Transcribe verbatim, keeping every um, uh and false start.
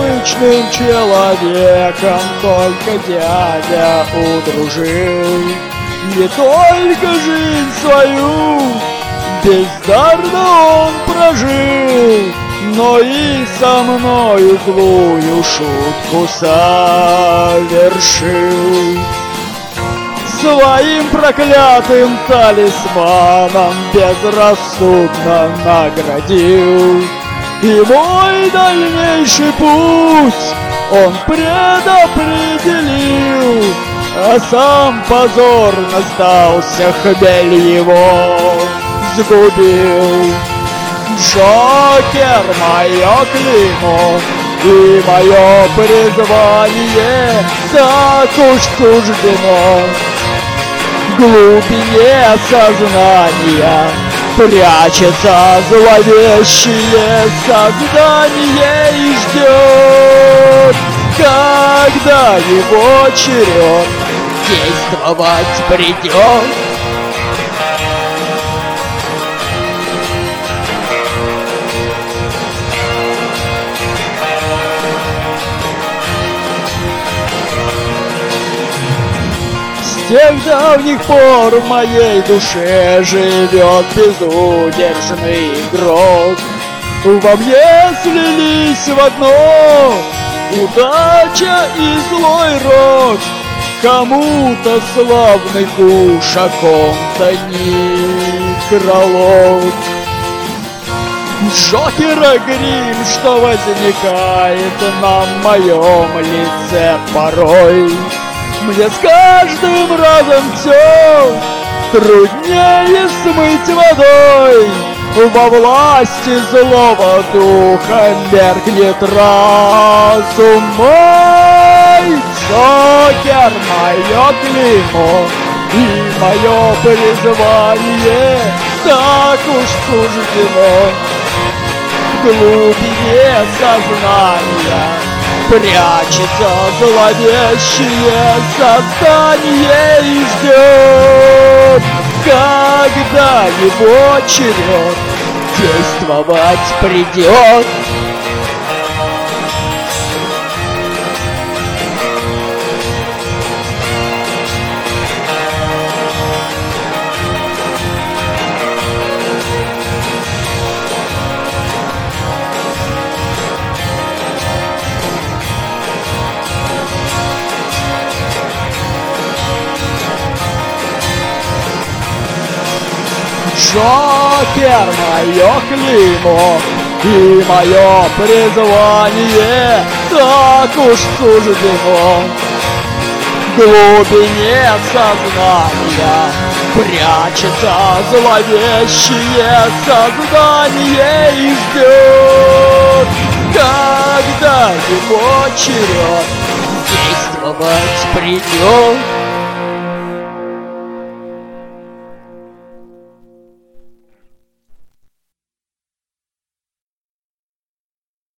обычным человеком только дядя удружил. Не только жизнь свою бездарно он прожил, но и со мною злую шутку совершил. Своим проклятым талисманом безрассудно наградил, и мой дальнейший путь он предопределил, а сам позорно сдался, хмель его сгубил. Джокер — мое клеймо и мое призвание, так уж суждено. В глубине сознания прячется зловещее создание и ждет, когда его черед действовать придет. С тех давних пор в моей душе живет безудержный грот. Во мне слились в одно удача и злой рок. Кому-то славный куш, а ком-то некролог. Джокера грим, что возникает на моем лице порой, мне с каждым разом все труднее смыть водой. Во власти злого духа меркнет разум мой. Джокер — мое клеймо и мое призвание, так уж суждено. В глубине сознания прячется зловещее создание и ждет, когда его черед действовать придет. Джокер — мое клеймо и мое призвание, так уж суждено. В глубине сознания прячется зловещее создание и ждет, когда его черед действовать придет.